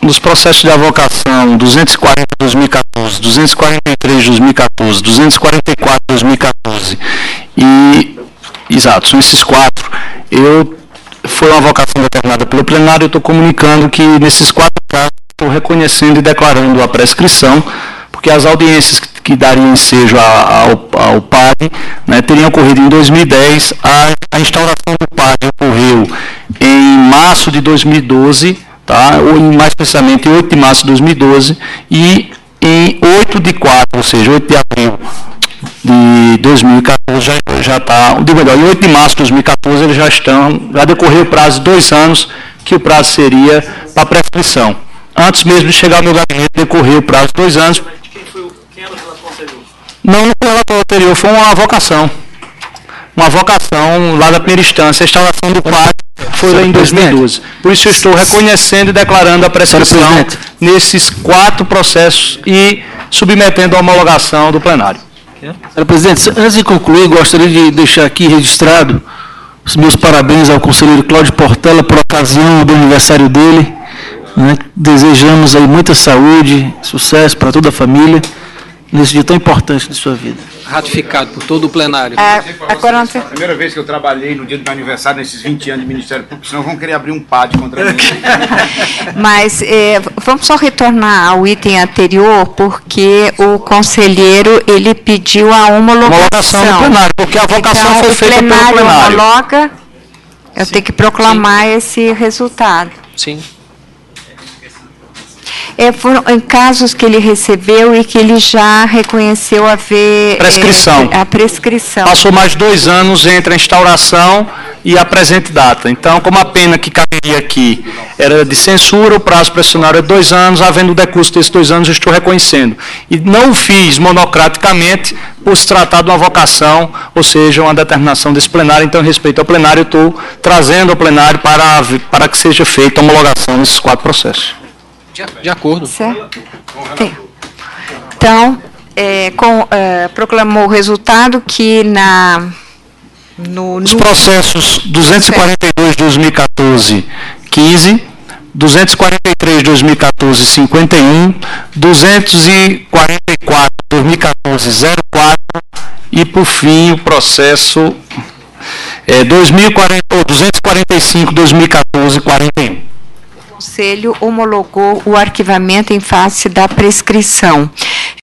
dos processos de avocação 240 de 2014, 243 de 2014, 244 de 2014 exato, são esses 4, foi uma avocação determinada pelo plenário, eu estou comunicando que nesses 4 casos estou reconhecendo e declarando a prescrição, porque as audiências que dariam ensejo ao PAD, né, teriam ocorrido em 2010, a instauração do PAD ocorreu em março de 2012, tá, ou mais precisamente em 8 de março de 2012, e em 8 de 4, ou seja, 8 de abril de 2014, já está, em 8 de março de 2014, eles já decorreu o prazo de 2 anos, que o prazo seria para prescrição. Antes mesmo de chegar ao meu gabinete, decorreu o prazo de 2 anos. Quem era o relator anterior? Não, no relator anterior, foi uma avocação. Uma avocação lá da primeira instância. A instalação do PAD foi lá em 2012. Por isso eu estou reconhecendo e declarando a prescrição nesses 4 processos e submetendo a homologação do plenário. Senhor presidente, antes de concluir, gostaria de deixar aqui registrado os meus parabéns ao conselheiro Cláudio Portela por ocasião do aniversário dele. Né? Desejamos aí muita saúde, sucesso para toda a família, nesse dia tão importante de sua vida. Ratificado por todo o plenário. Agora não sei. Primeira vez que eu trabalhei no dia do meu aniversário, nesses 20 anos de Ministério Público, senão vão querer abrir um PAD contra mim. Mas vamos só retornar ao item anterior, porque o conselheiro ele pediu a homologação do plenário, porque a avocação foi feita pelo plenário. O plenário homologa, eu tenho que proclamar esse resultado. Sim. Foram em casos que ele recebeu e que ele já reconheceu haver a prescrição. Passou mais 2 anos entre a instauração e a presente data. Então, como a pena que caberia aqui era de censura, o prazo prescricionário é 2 anos, havendo o decurso desses 2 anos, eu estou reconhecendo. E não o fiz monocraticamente por se tratar de uma avocação, ou seja, uma determinação desse plenário. Então, em respeito ao plenário, eu estou trazendo ao plenário para que seja feita a homologação nesses 4 processos. De acordo. Certo? Então, proclamou o resultado que os processos 242 de 2014, 15, 243 de 2014, 51, 244 de 2014, 04 e, por fim, o processo 245 de 2014, 41. O Conselho homologou o arquivamento em face da prescrição.